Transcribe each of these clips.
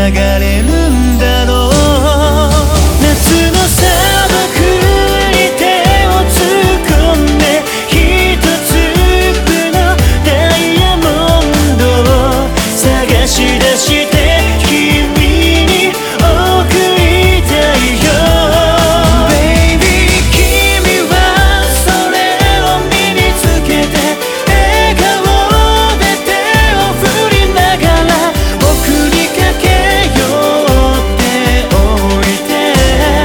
れるんだろう。夏の砂漠に手を突っ込んで一粒のダイヤモンドを探し出して君に送りたいよ。 Baby 君はそれを身につけて笑顔で手を振りながら僕にかけようっておいて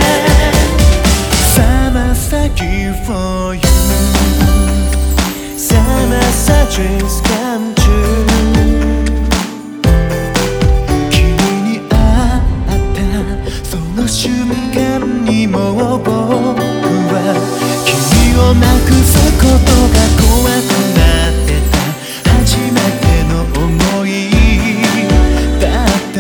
Summer Magic for you Summer dreams come true 君に会ったその瞬間にもう僕は君をなくすことが怖くなってた。初めての思いだった。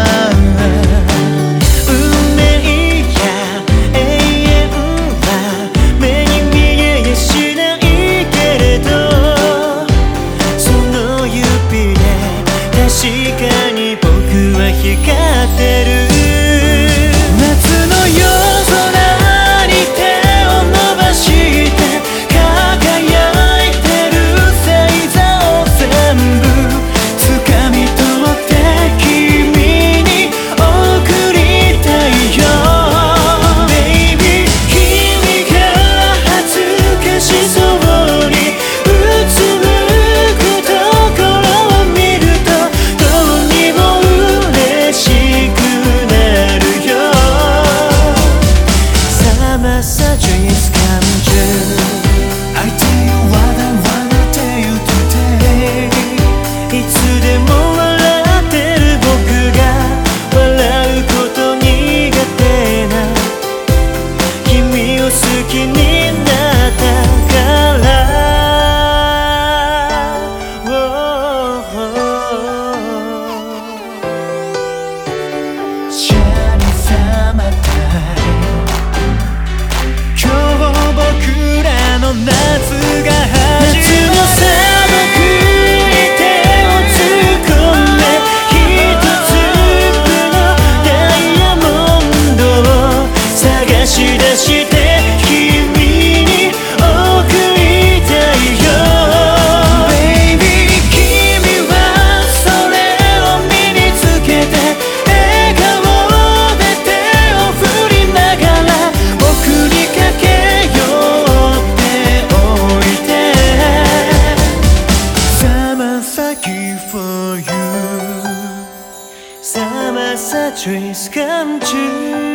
運命や永遠は目に見えやしないけれどその指で確かに僕は光ってる。夏の夜空に手を伸ばして輝いてる星座を全部掴み取って君に送りたいよ。 Baby 君が恥ずかしそうにうつむくところを見るとどうにも嬉しくなるよ。 Summer dreams come true I tell you what I wanna tell you today いつでも笑ってる僕が笑うこと苦手な君を好きになったから、シャニサマタイ今日僕らの夏が始まる。夏の砂漠に手を突っ込んで一粒のダイヤモンドを探し出して君に送りたいよ。 Baby 君はそれを身につけて笑顔で手を振りながら僕にかけようっておいて Summer Magic for you Summer dreams come true